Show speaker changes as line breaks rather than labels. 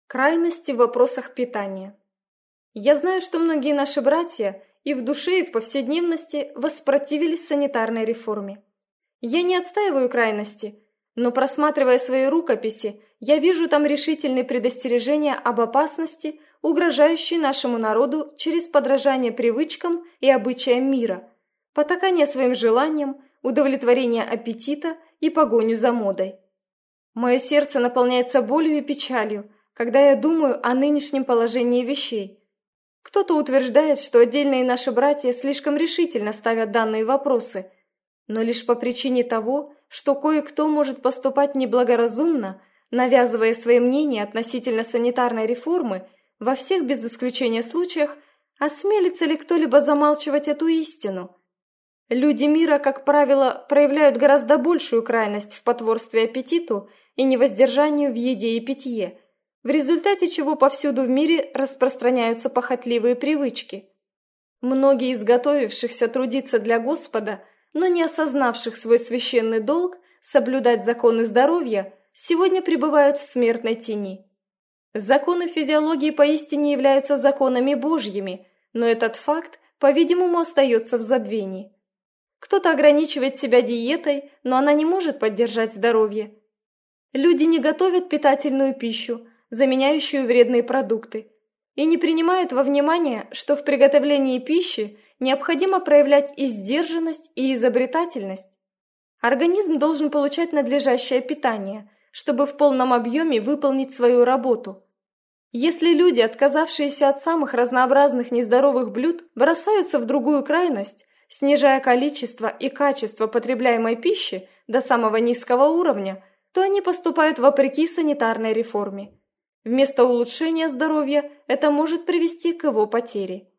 Крайности в вопросах питания. Я знаю, что многие наши братья и в душе, и в повседневности воспротивились санитарной реформе. Я не отстаиваю крайности, но, просматривая свои рукописи, я вижу там решительные предостережения об опасности, угрожающей нашему народу через подражание привычкам и обычаям мира, потакание своим желаниям, удовлетворение аппетита и погоню за модой. Мое сердце наполняется болью и печалью, когда я думаю о нынешнем положении вещей. Кто-то утверждает, что отдельные наши братья слишком решительно ставят данные вопросы, но лишь по причине того, что кое-кто может поступать неблагоразумно, навязывая свои мнения относительно санитарной реформы, во всех без исключения случаях, осмелится ли кто-либо замалчивать эту истину? Люди мира, как правило, проявляют гораздо большую крайность в потворстве аппетиту и невоздержанию в еде и питье, в результате чего повсюду в мире распространяются похотливые привычки. Многие из готовившихся трудиться для Господа, но не осознавших свой священный долг соблюдать законы здоровья, сегодня пребывают в смертной тени. Законы физиологии поистине являются законами Божьими, но этот факт, по-видимому, остается в забвении. Кто-то ограничивает себя диетой, но она не может поддержать здоровье. Люди не готовят питательную пищу, заменяющую вредные продукты, и не принимают во внимание, что в приготовлении пищи необходимо проявлять и сдержанность, и изобретательность. Организм должен получать надлежащее питание, чтобы в полном объеме выполнить свою работу. Если люди, отказавшиеся от самых разнообразных нездоровых блюд, бросаются в другую крайность, снижая количество и качество потребляемой пищи до самого низкого уровня, то они поступают вопреки санитарной реформе. Вместо улучшения здоровья это может привести к его потере.